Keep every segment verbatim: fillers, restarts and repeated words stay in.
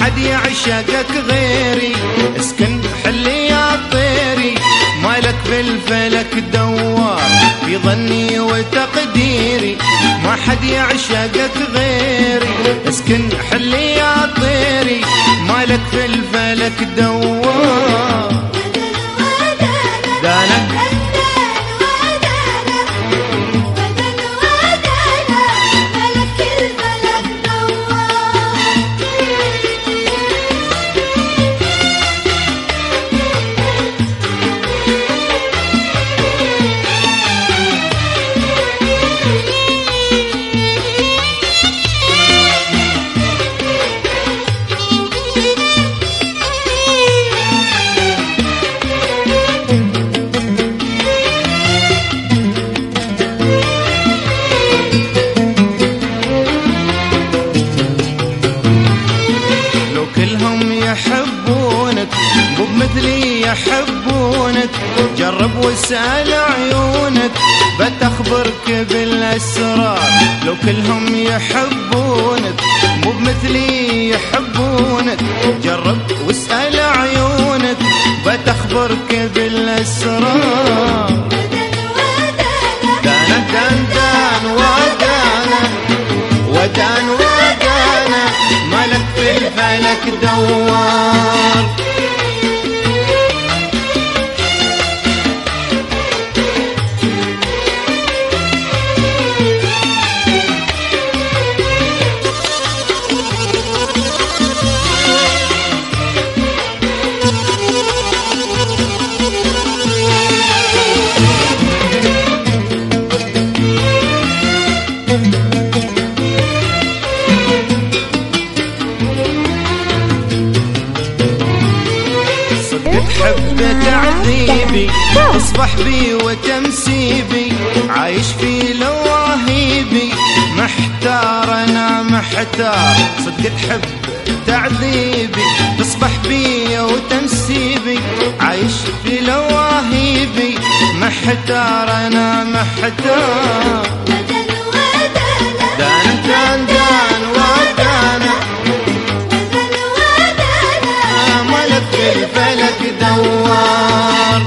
حد يعشقك غيري، اسكن حلي يا طيري، مالك بالفلك دوار في ظني وتقديري. ما حد يعشقك غيري، اسكن حلي يا طيري، مالك في الفلك دوار. دانك يحبونك مو بمثلي يحبونك، جرب واسأل عيونك بتخبرك بالأسرار. لو كلهم يحبونك مو بمثلي يحبونك، جرب واسأل عيونك بتخبرك بالأسرار. دانا دان دان ودانا ودان ودانا، مالك في الفلك دوار. تحب تعذيبي تصبح بي وتمسيبي، عايش في لواهيبي محتار انا محتار. صدق تحب تعذيبي تصبح بي وتمسيبي، عايش في لواهيبي محتار انا محتار. دان دان دان ودانا، مالك في الفلك دوار.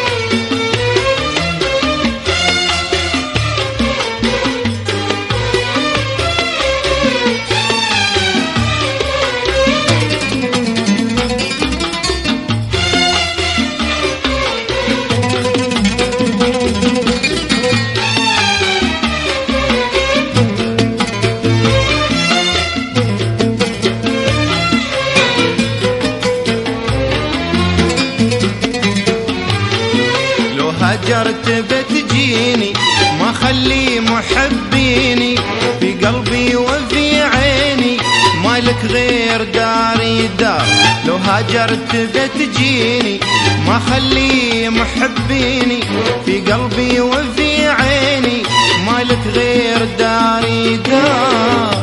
هاجرت بتجيني ما خلي محبيني، في قلبي وفي عيني مالك غير داري دار. لو هاجرت بتجيني ما خلي محبيني، في قلبي وفي عيني مالك غير داري دار.